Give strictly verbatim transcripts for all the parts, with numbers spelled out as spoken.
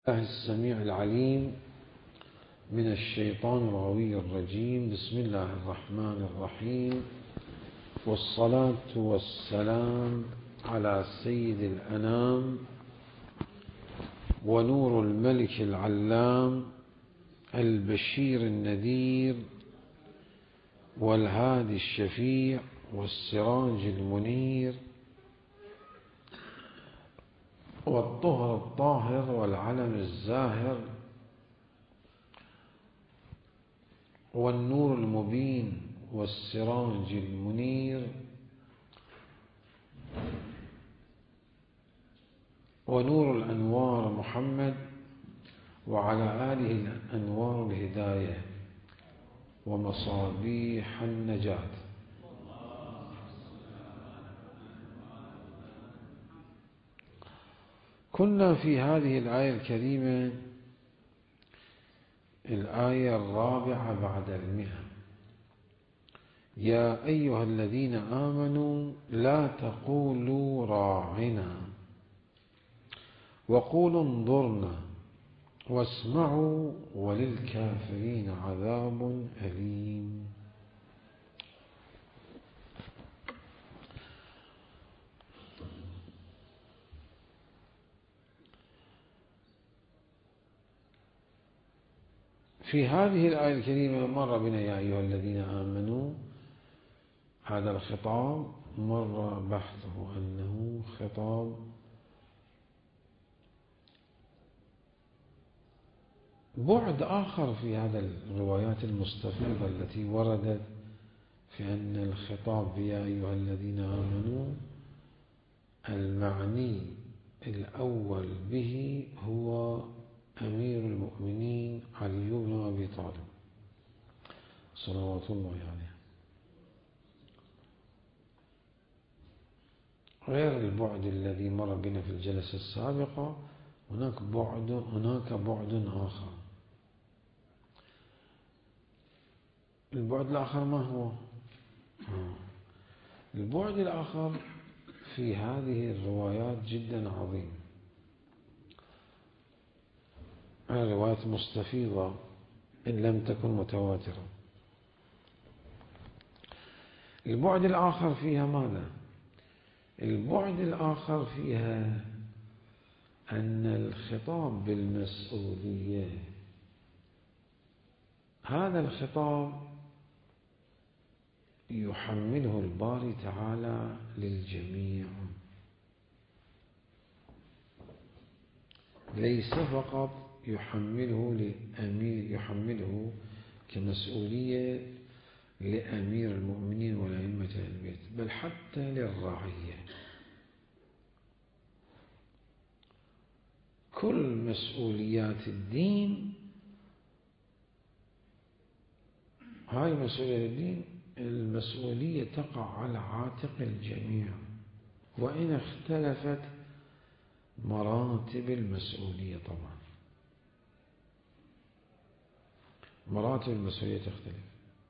الله السميع العليم من الشيطان الغوي الرجيم. بسم الله الرحمن الرحيم، والصلاة والسلام على سيد الأنام ونور الملك العلام البشير النذير والهادي الشفيع والسراج المنير والطهر الطاهر والعلم الزاهر والنور المبين والسراج المنير ونور الأنوار محمد وعلى آله الأنوار الهداية ومصابيح النجاة. كنا في هذه الآية الكريمة الآية الرابعة بعد المئة. يا أيها الذين آمنوا لا تقولوا راعنا وقولوا انظرنا واسمعوا وللكافرين عذاب أليم. في هذه الآية الكريمة مر بنا يا أيها الذين آمنوا، هذا الخطاب مر بحثه أنه خطاب بعد آخر في هذا الروايات المستفيضة التي وردت في أن الخطاب يا أيها الذين آمنوا المعني الأول به هو أمير المؤمنين علي بن أبي طالب صلوات الله عليه، غير البعد الذي مر بنا في الجلسة السابقة. هناك بعد هناك بعد آخر. البعد الآخر ما هو؟ البعد الآخر في هذه الروايات جدا عظيم، روايات مستفيضة إن لم تكن متواترة. البعد الآخر فيها ماذا؟ البعد الآخر فيها أن الخطاب بالمسؤولية، هذا الخطاب يحمله الباري تعالى للجميع، ليس فقط يحمله لأمير يحمله كمسؤولية لأمير المؤمنين والأئمة أهل البيت، بل حتى للرعية. كل مسؤوليات الدين، هاي مسؤولية الدين، المسؤولية تقع على عاتق الجميع، وإن اختلفت مراتب المسؤولية. طبعا مراتب المسؤولية تختلف.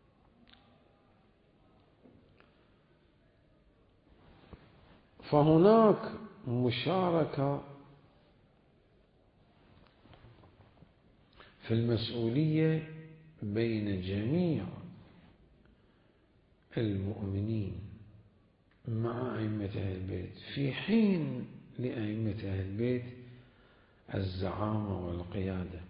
فهناك مشاركة في المسؤولية بين جميع المؤمنين مع أئمة أهل البيت، في حين لأئمة أهل البيت الزعامة والقيادة.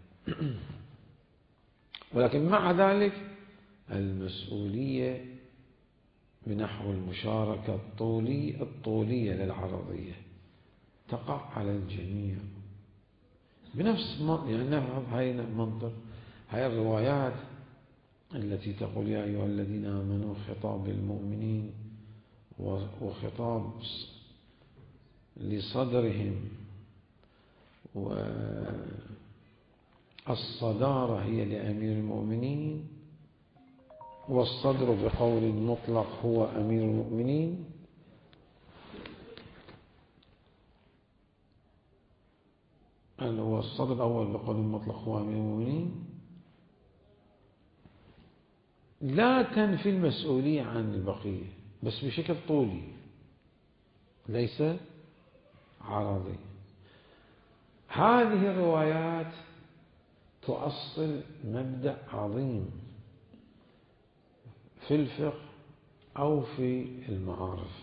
ولكن مع ذلك المسؤولية بنحو المشاركة الطولية الطولية للعرضية تقع على الجميع بنفس يعني هاي المنطق. هاي الروايات التي تقول يا أيها الذين آمنوا خطاب للمؤمنين وخطاب لصدرهم، والصدارة هي لأمير المؤمنين، والصدر بقول مطلق هو أمير المؤمنين. هو الصدر الأول بقول مطلق هو أمير المؤمنين، لا تنفي المسؤولية عن البقية، بس بشكل طولي ليس عرضي. هذه الروايات تؤصل مبدأ عظيم في الفقه أو في المعارف: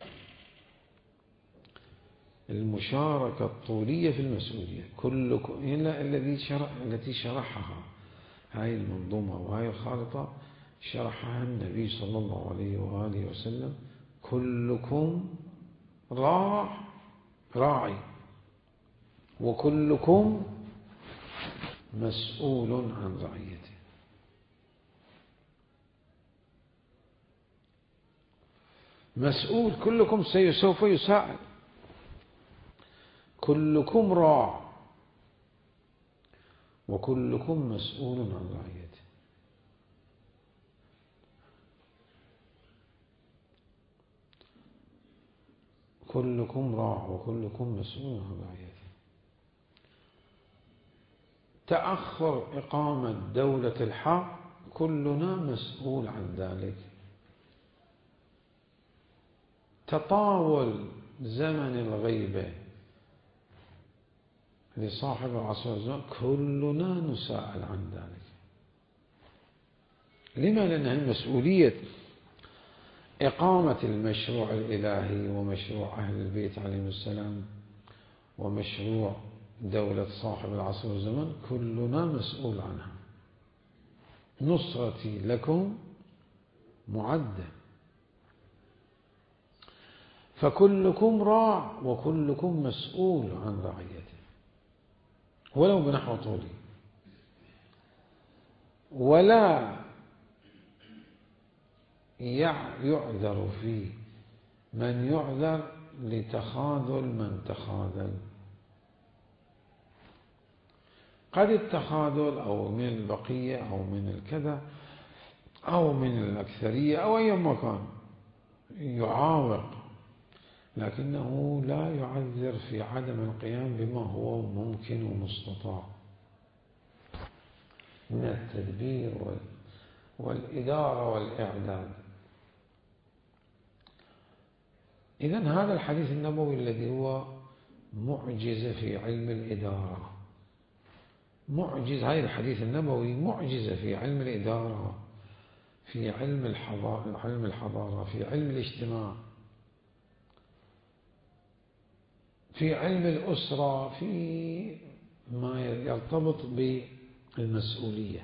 المشاركة الطولية في المسؤولية. كلكم إلا الذي شرح التي شرحها هاي المنظومة وهاي الخارطة شرحها النبي صلى الله عليه وآله وسلم: كلكم راع راعي وكلكم مسؤول عن رعيته. مسؤول، كلكم سوف يساءل. كلكم راع وكلكم مسؤول عن رعيته. كلكم راع وكلكم مسؤول عن رعيته. تأخر إقامة دولة الحق كلنا مسؤول عن ذلك. تطاول زمن الغيبة لصاحب العصر والزمان كلنا نسأل عن ذلك. لما؟ لأنها مسؤولية إقامة المشروع الإلهي ومشروع أهل البيت عليهم السلام ومشروع دولة صاحب العصر والزمان كلنا مسؤول عنها. نصرتي لكم معدة. فكلكم راع وكلكم مسؤول عن رعيته ولو بنحو طولي. ولا يعذر فيه من يعذر لتخاذل من تخاذل. قد التخاذل أو من البقية أو من الكذا أو من الأكثرية أو أي مكان يعاوق، لكنه لا يعذر في عدم القيام بما هو ممكن ومستطاع من التدبير والإدارة والإعداد. إذن هذا الحديث النبوي الذي هو معجزة في علم الإدارة، معجز هذا الحديث النبوي معجزة في علم الإدارة، في علم الحضارة، علم الحضارة، في علم الاجتماع، في علم الأسرة، في ما يرتبط بالمسؤولية.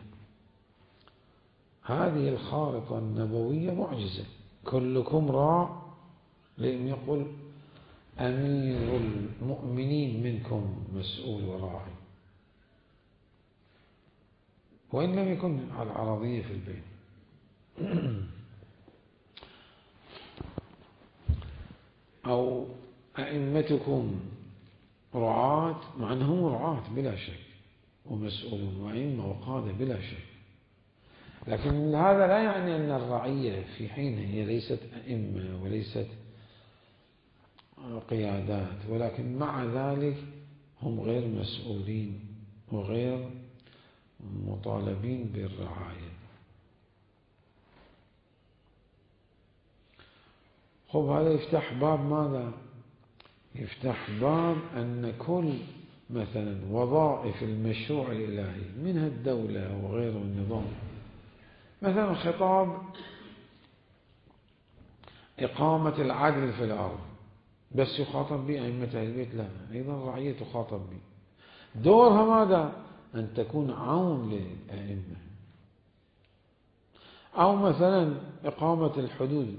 هذه الخارطة النبوية معجزة. كلكم راع، لأن يقول أمير المؤمنين منكم مسؤول وراعي، وإن لم يكن على العرضية في البين. أو أئمتكم رعاة، مع أنهم رعاة بلا شك ومسؤولون وأئمة وقادة بلا شك، لكن هذا لا يعني أن الرعية في حين هي ليست أئمة وليست قيادات، ولكن مع ذلك هم غير مسؤولين وغير مطالبين بالرعاية. خب هذا يفتح باب ماذا؟ يفتح باب أن كل مثلا وظائف المشروع الإلهي منها الدولة وغيره النظام، مثلا خطاب إقامة العدل في الأرض بس يخاطب به أئمة أهل البيت؟ لا، أيضا الرعية تخاطب به. دورها ماذا؟ أن تكون عون للأئمة. أو مثلا إقامة الحدود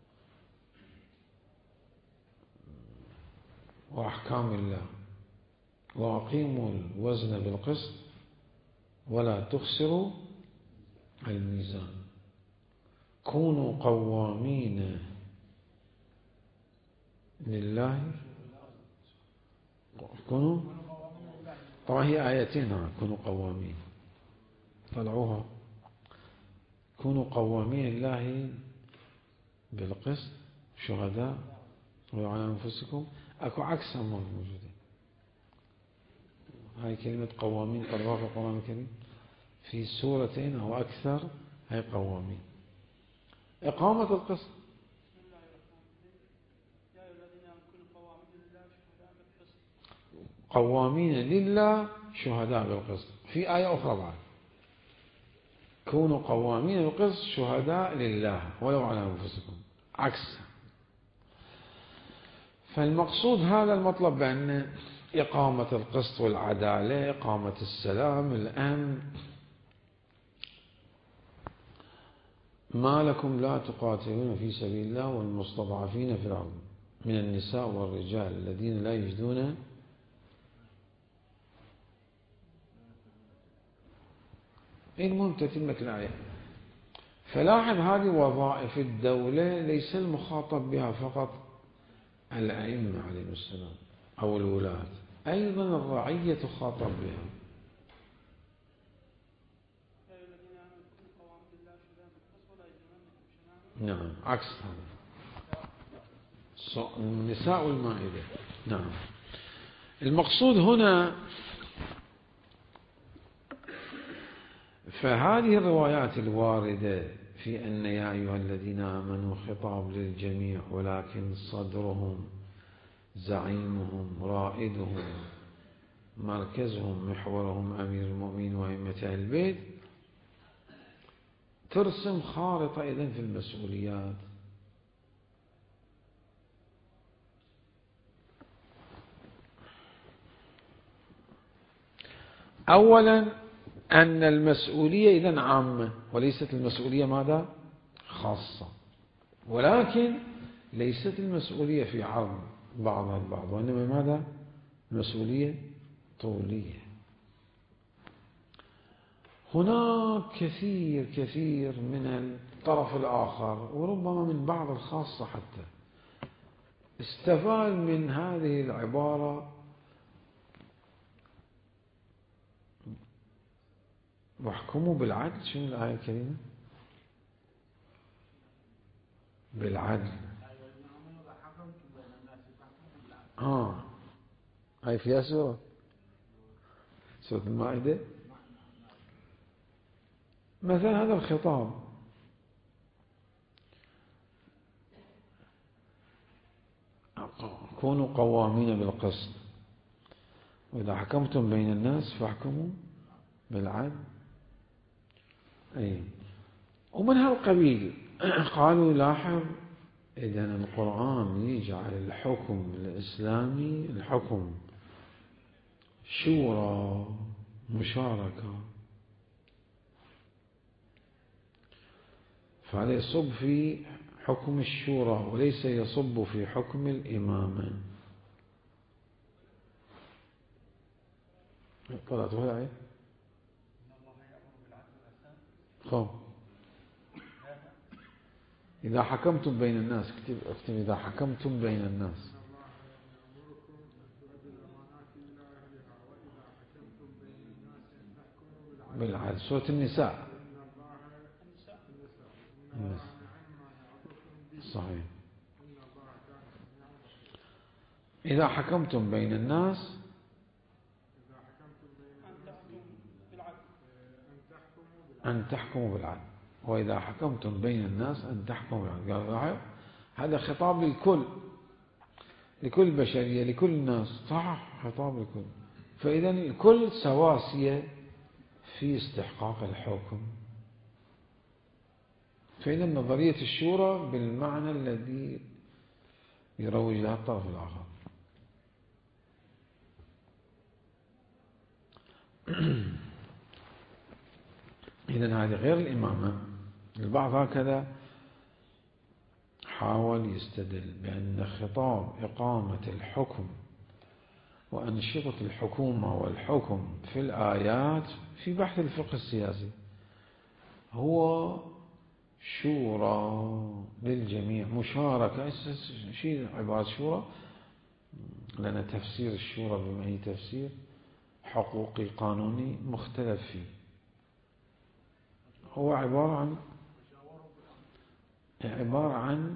وأحكام الله، وأقيموا الوزن بالقسط ولا تخسروا الميزان، كونوا قوامين لله. كونوا، طبعا هي آيتين، كونوا قوامين، طلعوها. كونوا قوامين لله بالقسط شهداء وعلى أنفسكم. أكو عكسها موجودة. هاي كلمة قوامين قررها في القرآن الكريم في سورتين أو أكثر، هاي قوامين. إقامة القسط، قوامين لله شهداء بالقسط. في آية أخرى بعد كونوا قوامين بالقسط شهداء لله ولو على أنفسكم، عكس. فالمقصود هذا المطلب بأن إقامة القسط والعدالة، إقامة السلام، الأمن. ما لكم لا تقاتلون في سبيل الله والمستضعفين في الأرض من النساء والرجال الذين لا يجدون المهم تتمة الآية. فلاحظ هذه وظائف الدولة ليس المخاطب بها فقط الأئمة عليهم السلام أو الولاة، أيضا الرعية تخاطب بها. نعم عكس هذا النساء والمائدة. نعم. المقصود هنا فهذه الروايات الواردة في أن يا أيها الذين آمنوا خطاب للجميع، ولكن صدرهم زعيمهم رائدهم مركزهم محورهم أمير المؤمنين وأئمة أهل البيت، ترسم خارطة إذن في المسؤوليات. أولا أن المسؤولية إذن عامة وليست المسؤولية ماذا؟ خاصة. ولكن ليست المسؤولية في عرض بعضها البعض، وإنما ماذا؟ مسؤولية طولية. هناك كثير كثير من الطرف الآخر وربما من بعض الخاصة حتى استفاد من هذه العبارة واحكموا بالعدل. شنو الآية الكريمة؟ بالعدل. آه هاي فيها سورة سورة المائدة. مثلا هذا الخطاب كونوا قوامين بالقسط وإذا حكمتم بين الناس فاحكموا بالعدل. أي ومن هالقبيل قالوا لاحظ إذا القرآن يجعل الحكم الإسلامي الحكم شورى مشاركة، فهذا يصب في حكم الشورى وليس يصب في حكم الإمامة. طلعت هذا عين خب إذا حكمتم بين الناس، اكتب اكتب إذا حكمتم بين الناس. بالعدل سورة النساء. صحيح. إذا حكمتم بين الناس أن تحكموا بالعدل، وإذا حكمتم بين الناس أن تحكموا بالعدل. قال هذا خطاب للكل، لكل البشرية، لكل الناس، صح خطاب للكل. فإذا الكل سواسية في استحقاق الحكم. فإذا نظرية الشورى بالمعنى الذي يروج لها الطرف الآخر. إذن هذه غير الإمامة. البعض هكذا حاول يستدل بأن خطاب إقامة الحكم وأنشطة الحكومة والحكم في الآيات في بحث الفقه السياسي هو شورى للجميع، مشاركة. شيء عبارة شورى لأن تفسير الشورى بما هي تفسير حقوقي قانوني مختلف فيه. هو عبارة عن عبارة عن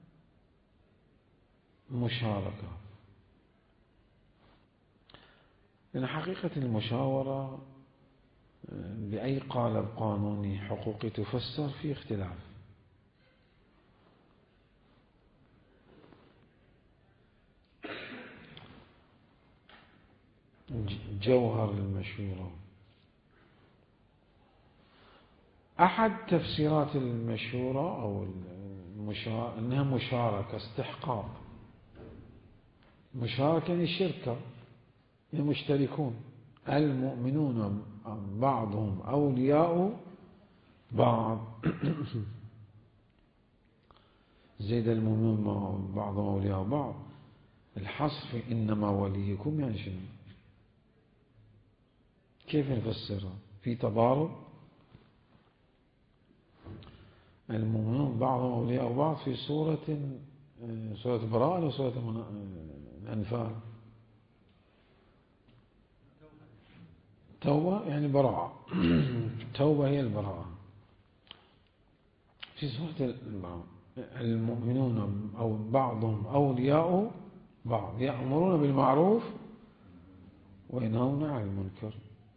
مشاركة. لأن حقيقة المشاورة بأي قالب قانوني حقوقي تفسر في اختلاف. جوهر المشورة. أحد تفسيرات المشورة أو المشاركة أنها مشاركة استحقاق. مشاركة يعني شركة، يعني مشتركون. المؤمنون بعضهم أولياء بعض. زيد المؤمنون بعضهم أولياء بعض. الحصر في إنما وليكم يعني شنو؟ كيف نفسرها؟ في تضارب. المؤمنون بعضهم أولياء بعض في سورة سورة براءة وسورة الأنفال. توبة يعني براءة. توبة هي البراءة. في سورة البراءة المؤمنون أو بعضهم أولياء بعض يأمرون بالمعروف وينهون عن المنكر.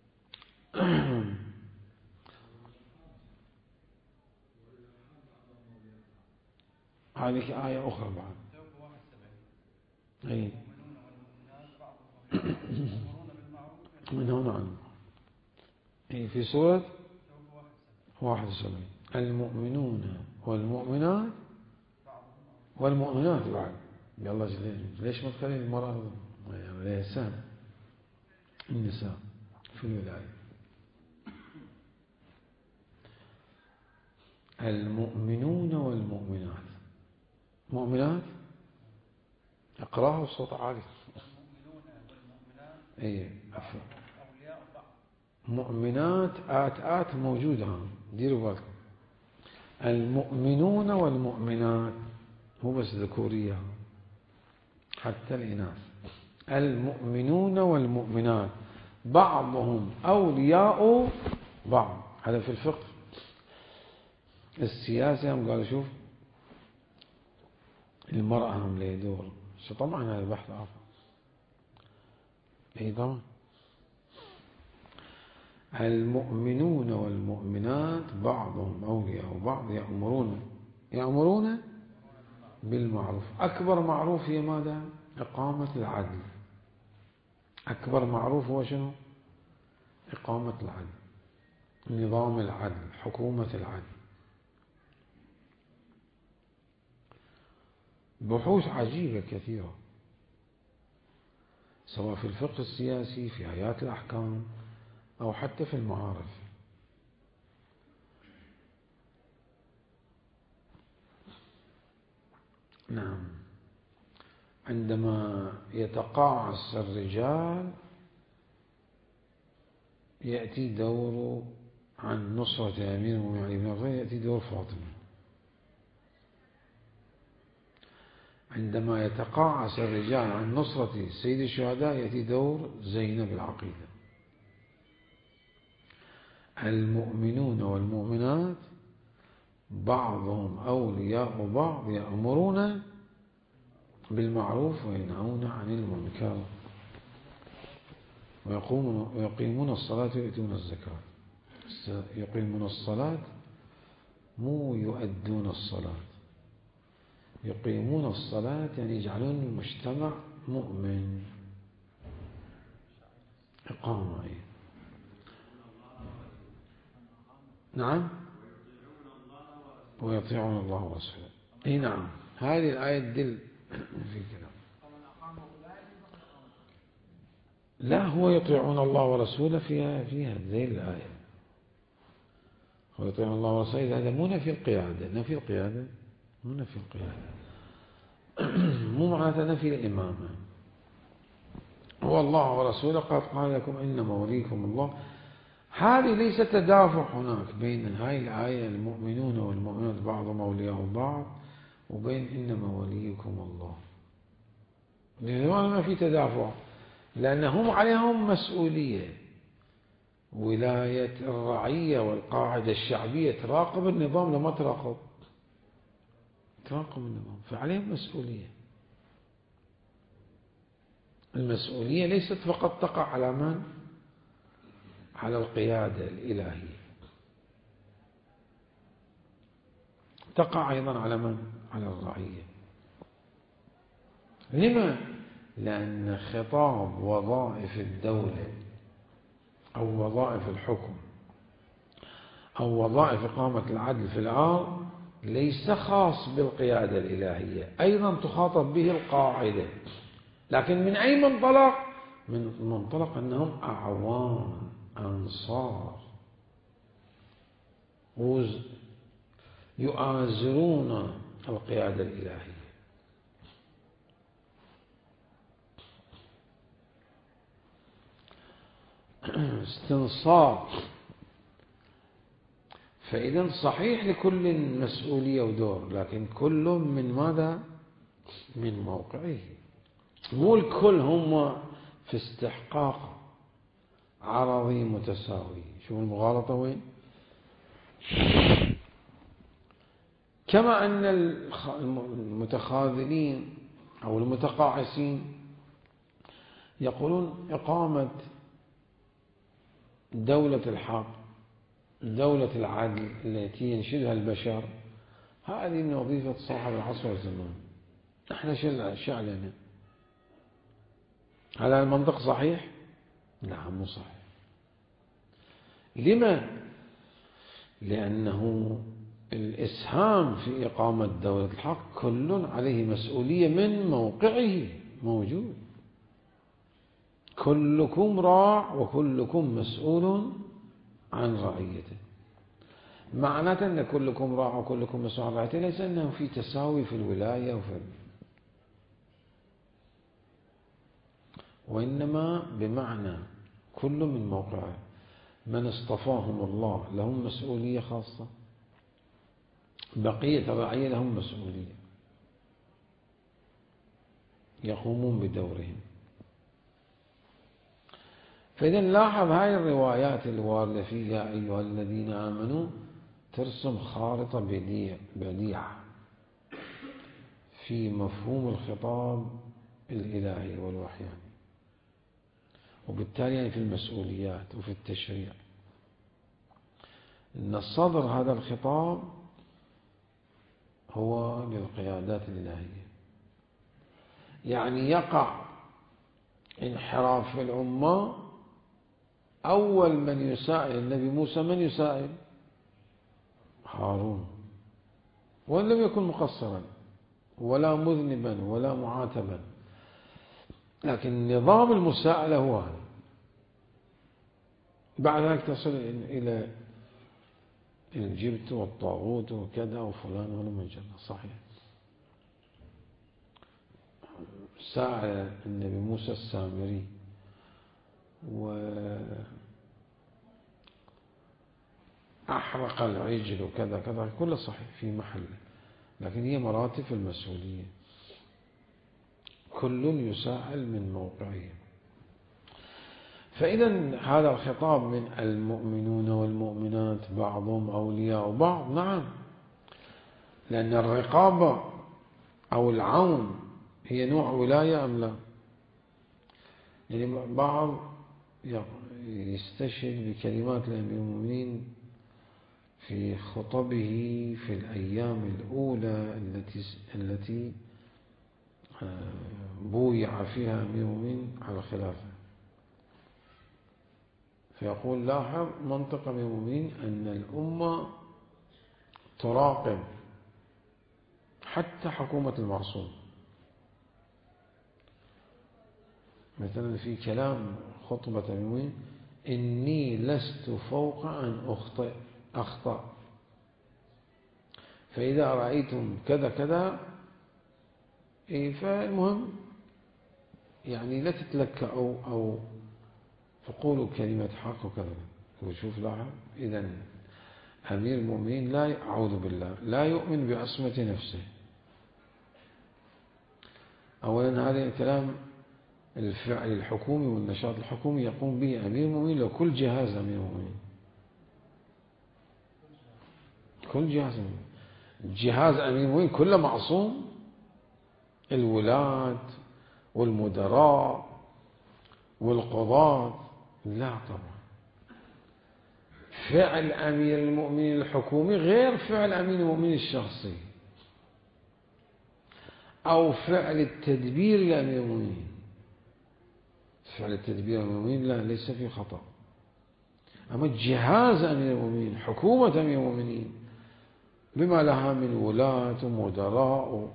هذه آية أخرى بعد. أي ينهون عنه. أي في سورة واحد وسبعين. المؤمنون والمؤمنات والمؤمنات بعد. يلا جليل. ليش ما تخلي المرأة الإنسان النساء في الولاية؟ المؤمنون والمؤمنات. مؤمنات اقراها بصوت عالي. اي مؤمنات آت آت موجودة، ديروا بالكم. المؤمنون والمؤمنات مو بس ذكورية، حتى الإناث. المؤمنون والمؤمنات بعضهم أولياء بعض. هذا في الفقه السياسي هم قالوا شوف المرأة هم ليه دور. طبعا هذا بحث آخر. اي طبعا. المؤمنون والمؤمنات بعضهم أولياء بعض يأمرون يأمرون بالمعروف. أكبر معروف هي ماذا؟ إقامة العدل. أكبر معروف هو شنو؟ إقامة العدل، نظام العدل، حكومة العدل. بحوث عجيبة كثيرة سواء في الفقه السياسي، في آيات الأحكام، أو حتى في المعارف. نعم. عندما يتقاعس الرجال يأتي دور عن نصرة أمير المؤمنين علي بن أبي طالب، يأتي دور فاطمة. عندما يتقاعس الرجال عن نصرة سيد الشهداء يأتي دور زينب العقيلة. المؤمنون والمؤمنات بعضهم أولياء بعض يأمرون بالمعروف وينهون عن المنكر ويقيمون الصلاة ويؤتون الزكاة. يقيمون الصلاة مو يؤدون الصلاة. يقيمون الصلاة يعني يجعلون المجتمع مؤمن. إقامة. نعم. ويطيعون الله ورسوله. اي نعم. هذه الآية تدل في كلام. لا، هو يطيعون الله ورسوله فيها فيها زي الآية. هو يطيعون الله ورسوله. هذا مو نفي القيادة. نفي القيادة مو نفي القيادة. مو معناته نفي الإمامة. هو الله ورسوله قد قال لكم إنما وليكم الله. هذه ليس تدافع هناك بين هاي الآية المؤمنون والمؤمنات بعضهم أولياء بعض وبين إنما وليكم الله. لماذا ما في تدافع؟ لأنهم عليهم مسؤولية. ولاية الرعية والقاعدة الشعبية تراقب النظام لما تراقب تراقب النظام، فعليهم مسؤولية. المسؤولية ليست فقط تقع على من؟ على القيادة الإلهية، تقع أيضا على من؟ على الرعية. لما؟ لأن خطاب وظائف الدولة أو وظائف الحكم أو وظائف إقامة العدل في الأرض ليس خاص بالقيادة الإلهية، أيضا تخاطب به القاعدة، لكن من أي منطلق؟ من منطلق أنهم أعوان أنصار يؤازرون القيادة الإلهية. استنصار. فإذا صحيح لكل مسؤولية ودور، لكن كل من ماذا؟ من موقعه. مو الكل هم في استحقاق عرضي متساوي. شوف المغالطة وين؟ كما أن المتخاذلين أو المتقاعسين يقولون إقامة دولة الحق، دولة العدل التي ينشدها البشر، هذه من وظيفة صاحب العصر والزمان. احنا شو علينا؟ هل المنطق صحيح؟ نعم مو صحيح. لما؟ لأنه الإسهام في إقامة دولة الحق كل عليه مسؤولية من موقعه موجود. كلكم راع وكلكم مسؤول عن رعيته. معناته أن كلكم راع وكلكم مسؤول عن رعيته ليس أنه في تساوي في الولاية وفي، وإنما بمعنى كل من موقعه. من اصطفاهم الله لهم مسؤولية خاصة، بقية الرعية لهم مسؤولية يقومون بدورهم. فإذا لاحظ هاي الروايات الواردة فيها أيها الذين آمنوا ترسم خارطة بديعة في مفهوم الخطاب الإلهي والوحياني، وبالتالي يعني في المسؤوليات وفي التشريع. إن صدر هذا الخطاب هو للقيادات الإلهية، يعني يقع انحراف في الأمة، أول من يسائل النبي موسى من يسائل؟ هارون، وإن لم يكن مقصرا ولا مذنبا ولا معاتبا، لكن نظام المساءلة هو هذا. بعد ذلك تصل إلى الجبت والطاغوت وكذا وفلان ولا جل. صحيح. سأل النبي موسى السامري وأحرق العجل وكذا كذا، كله صحيح في محله، لكن هي مراتب المسؤولية. كل يساءل من موقعه. فإذا هذا الخطاب من المؤمنون والمؤمنات بعضهم أولياء بعض. نعم، لأن الرقابة أو العون هي نوع ولاية أم لا؟ يعني بعض يستشهد بكلمات الأمير المؤمنين في خطبه في الأيام الأولى التي التي بويع فيها أمير المؤمنين على الخلافة، فيقول لاحظ منطق أمير المؤمنين أن الأمة تراقب حتى حكومة المعصوم. مثلا في كلام خطبة أمير المؤمنين: إني لست فوق أن أخطئ أخطأ، فإذا رأيتم كذا كذا فالمهم يعني لا تتلكأوا أو تقولوا كلمة حق وكذا. وشوف لاحظ، إذن أمير المؤمنين لا، أعوذ بالله، لا يؤمن بعصمة نفسه. أولا هذا الكلام الفعل الحكومي والنشاط الحكومي يقوم به أمير المؤمنين لو كل جهاز أمير المؤمنين، كل جهاز أمير جهاز أمير المؤمنين كله معصوم، الولاة والمدراء والقضاة لا طبعا. فعل أمير المؤمنين الحكومي غير فعل أمير المؤمنين الشخصي، أو فعل التدبير لأمير المؤمنين فعل التدبير أمير المؤمنين لا، ليس في خطأ. أما جهاز أمير المؤمنين، حكومة أمير المؤمنين بما لها من ولاة ومدراء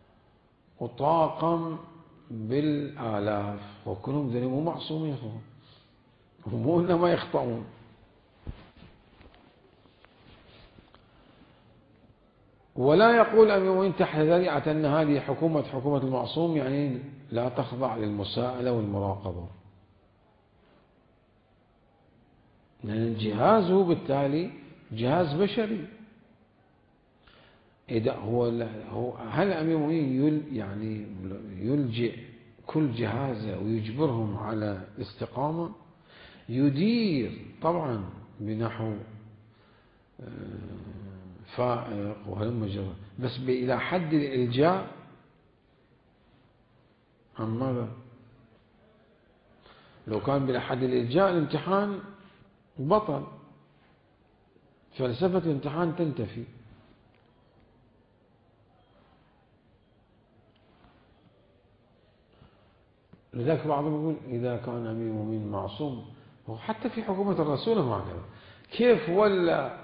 وطاقم بالآلاف، وكلهم ذنب مو معصومين، هم إنما يخطئون. ولا يقول أمير المؤمنين تحت ذريعة أن هذه حكومة حكومة المعصوم، يعني لا تخضع للمساءلة والمراقبة، لأن جهازه بالتالي جهاز بشري. إذا هو هل أمير المؤمنين يعني يلجئ كل جهازه ويجبرهم على الاستقامة؟ يدير طبعا بنحو فائق وهلم جرى، بس إلى حد الإلجاء عن ماذا؟ لو كان بلا حد الإلجاء الامتحان بطل، فلسفة الامتحان تنتفي. لذلك بعضهم يقول إذا كان أمير المؤمنين معصوم، وحتى في حكومة الرسول هكذا، كيف ولا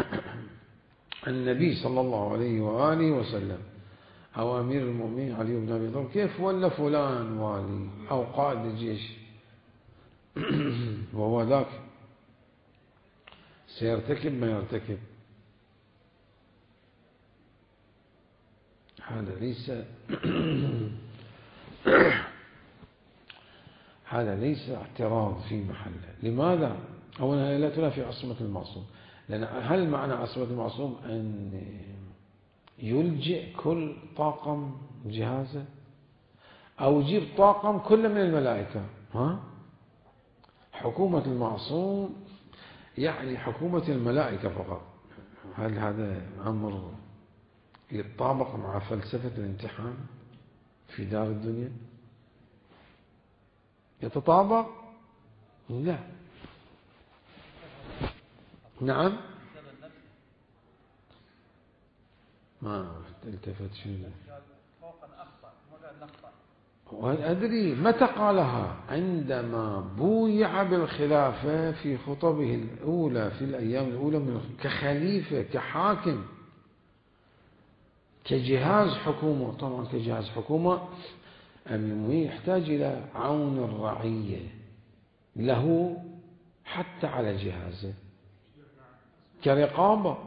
النبي صلى الله عليه وآله وسلم أو أمير المؤمنين علي بن أبي طالب، كيف ولا فلان والي أو قائد الجيش وهو ذاك سيرتكب ما يرتكب؟ هذا ليس هذا ليس اعتراض في محله. لماذا؟ أولا لا تنافي عصمة المعصوم، لأن هل معنى عصمة المعصوم أن يلجئ كل طاقم جهازه أو يجيب طاقم كل من الملائكة؟ ها؟ حكومة المعصوم يعني حكومة الملائكة فقط. هل هذا أمر يتطابق مع فلسفة الامتحان في دار الدنيا؟ يتطابق؟ لا. نعم، ما التفت شيء. أدري متى قالها؟ عندما بويع بالخلافة في خطبه الأولى في الأيام الأولى من كخليفة كحاكم كجهاز حكومة. طبعا كجهاز حكومة أمير المؤمنين يحتاج إلى عون الرعية له حتى على جهازه كرقابة،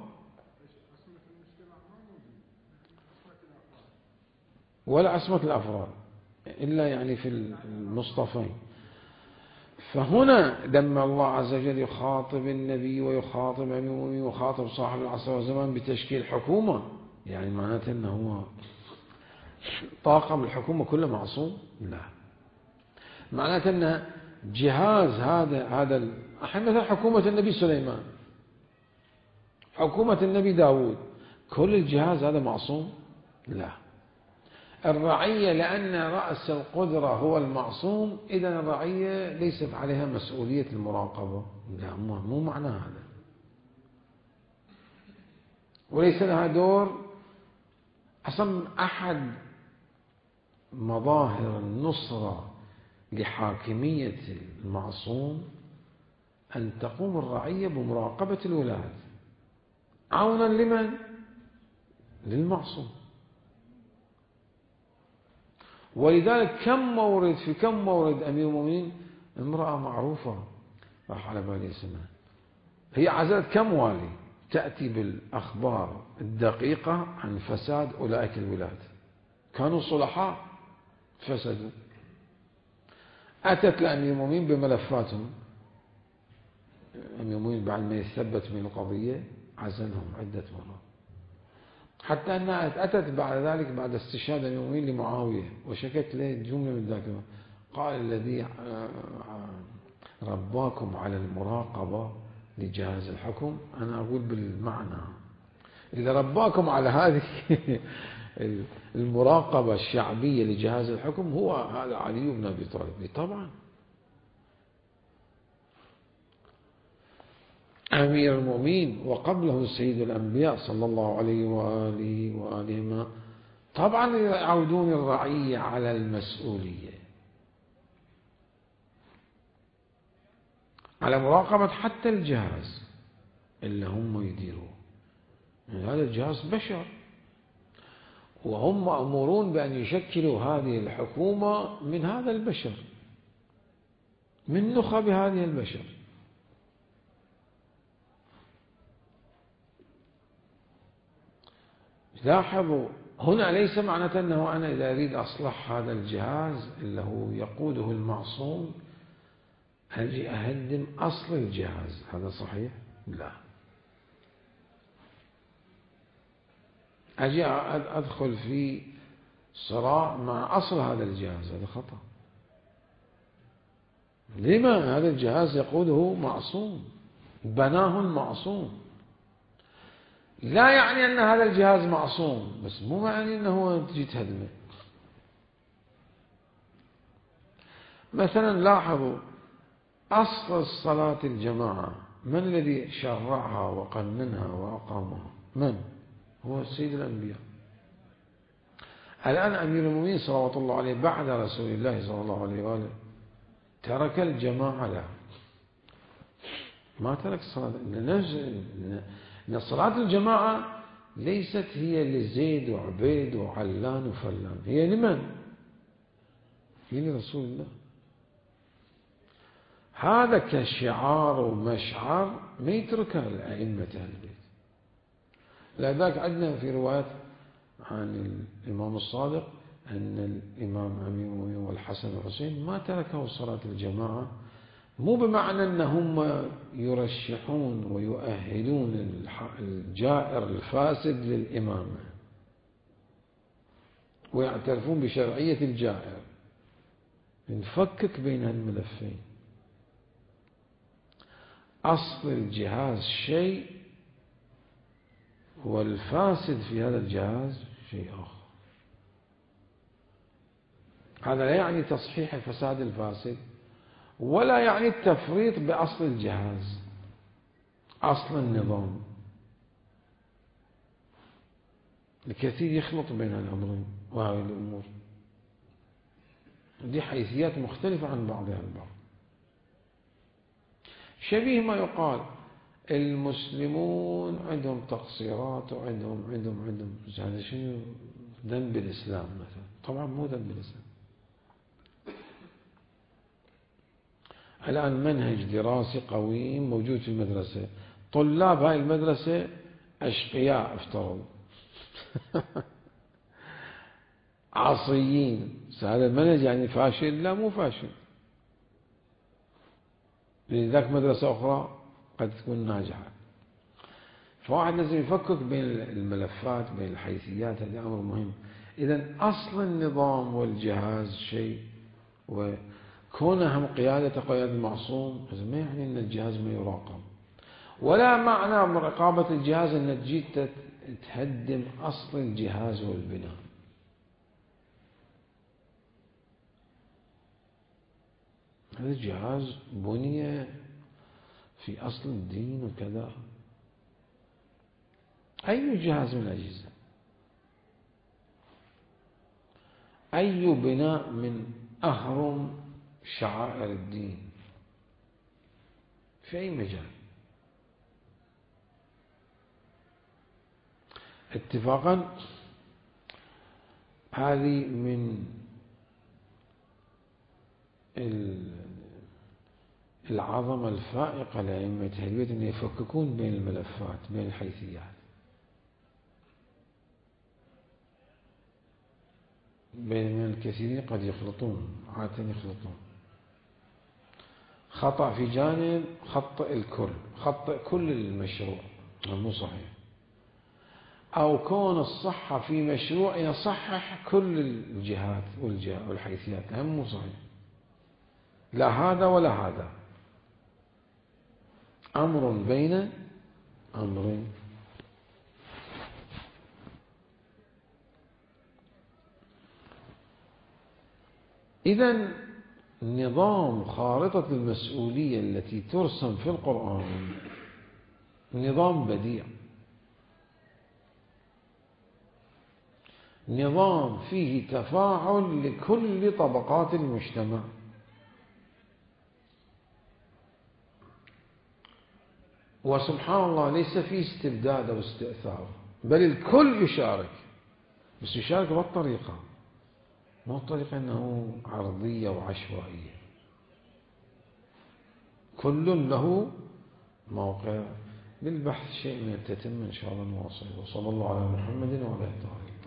ولا عصمة الأفراد إلا يعني في المصطفين. فهنا لما الله عز وجل يخاطب النبي ويخاطب أمير المؤمنين ويخاطب صاحب العصر والزمان بتشكيل حكومة، يعني معناته أنه هو طاقم الحكومة كله معصوم؟ لا. معناته أن جهاز هذا هذا مثلا حكومة النبي سليمان، حكومة النبي داود، كل الجهاز هذا معصوم؟ لا. الرعية لأن رأس القدرة هو المعصوم، إذن الرعية ليست عليها مسؤولية المراقبة؟ لا، مو معنى هذا. وليس لها دور أصلا. أحد مظاهر النصرة لحاكمية المعصوم أن تقوم الرعية بمراقبة الولاة عونا لمن؟ للمعصوم. ولذلك كم مورد في كم مورد أمير المؤمنين امرأة معروفة راح على بالي اسمها، هي عزلت كم والي تأتي بالأخبار الدقيقة عن فساد أولئك الولاة، كانوا صلحاء فسدوا، أتت لأمير المؤمنين بملفاتهم. أمير المؤمنين بعد ما يثبت من القضية عزلهم عدة مرات، حتى أنها أتت بعد ذلك بعد استشهاد أمير المؤمنين لمعاوية وشكت له جملة من ذاك، قال الذي رباكم على المراقبة لجهاز الحكم، أنا أقول بالمعنى إذا رباكم على هذه المراقبة الشعبية لجهاز الحكم هو هذا علي بن أبي طالب. طبعا أمير المؤمنين وقبله سيد الأنبياء صلى الله عليه وآله وآله طبعا يعودون الرعية على المسؤولية. على مراقبة حتى الجهاز اللي هم يديروه. يعني هذا الجهاز بشر، وهم مأمورون بأن يشكلوا هذه الحكومة من هذا البشر، من نخب هذه البشر. لاحظوا هنا ليس معنى أنه أنا إذا أريد أصلح هذا الجهاز اللي هو يقوده المعصوم أجي أهدم أصل الجهاز، هذا صحيح؟ لا، أجي أدخل في صراع مع أصل هذا الجهاز، هذا خطأ. لما؟ هذا الجهاز يقوده معصوم، بناه المعصوم. لا يعني أن هذا الجهاز معصوم، بس مو معني أنه تجي تهدمه. مثلا لاحظوا أصل الصلاة الجماعة من الذي شرعها وقننها وأقامها؟ من؟ هو سيد الأنبياء. الآن أمير المؤمنين صلوات الله عليه بعد رسول الله صلى الله عليه وآله ترك الجماعة له، ما ترك الصلاة. إن صلاة الجماعة ليست هي لزيد وعبيد وعلان وفلان، هي لمن؟ هي لرسول الله. هذا كشعار ومشعر ما يتركها الأئمة أهل البيت. لذلك عندنا في روايات عن الإمام الصادق أن الإمام أمير المؤمنين والحسن والحسين ما تركوا صلاة الجماعة، مو بمعنى أنهم يرشحون ويؤهلون الجائر الفاسد للإمامة ويعترفون بشرعية الجائر. نفكك بين الملفين. أصل الجهاز شيء والفاسد في هذا الجهاز شيء آخر. هذا لا يعني تصحيح الفساد الفاسد ولا يعني التفريط بأصل الجهاز، أصل النظام. الكثير يخلط بين الأمرين وهذه الأمور دي حيثيات مختلفة عن بعضها البعض. شبيه ما يقال المسلمون عندهم تقصيرات وعندهم عندهم عندهم هذا شنو ذنب الإسلام مثلا؟ طبعا مو ذنب الإسلام. الآن منهج دراسي قويم موجود في المدرسة، طلاب هاي المدرسة أشقياء افترضوا عصيين، هذا المنهج يعني فاشل؟ لا مو فاشل، لذلك مدرسة أخرى قد تكون ناجحة. فواحد لازم يفكك بين الملفات بين الحيثيات، هذا أمر مهم. إذن أصل النظام والجهاز شيء، وكونهم قيادة قيادة المعصوم ما يعني أن الجهاز ما يراقب، ولا معنى مراقبة الجهاز أن تجي تهدم أصل الجهاز والبناء. هذا الجهاز بني في أصل الدين وكذا. أي جهاز من الأجهزة، أي بناء من أهرم شعائر الدين في أي مجال. اتفاقا هذه من العظمة الفائقة لأئمة أهل البيت أن يفككون بين الملفات بين الحيثيات. بين الكثيرين قد يخلطون، عادة يخلطون، خطأ في جانب خطأ الكل، خطأ كل المشروع مو صحيح، أو كون الصحة في مشروع يصحح كل الجهات والحيثيات هم مو صحيح. لا هذا ولا هذا، أمر بين أمرين. إذن نظام خارطة المسؤولية التي ترسم في القرآن نظام بديع، نظام فيه تفاعل لكل طبقات المجتمع. وسبحان الله ليس فيه استبداد أو استئثار، بل الكل يشارك، بس يشارك بالطريقة، مو الطريقة أنه عرضية وعشوائية. كل له موقع للبحث، شيء من التتم إن شاء الله نواصل. وصلى الله على محمد وعلى آله.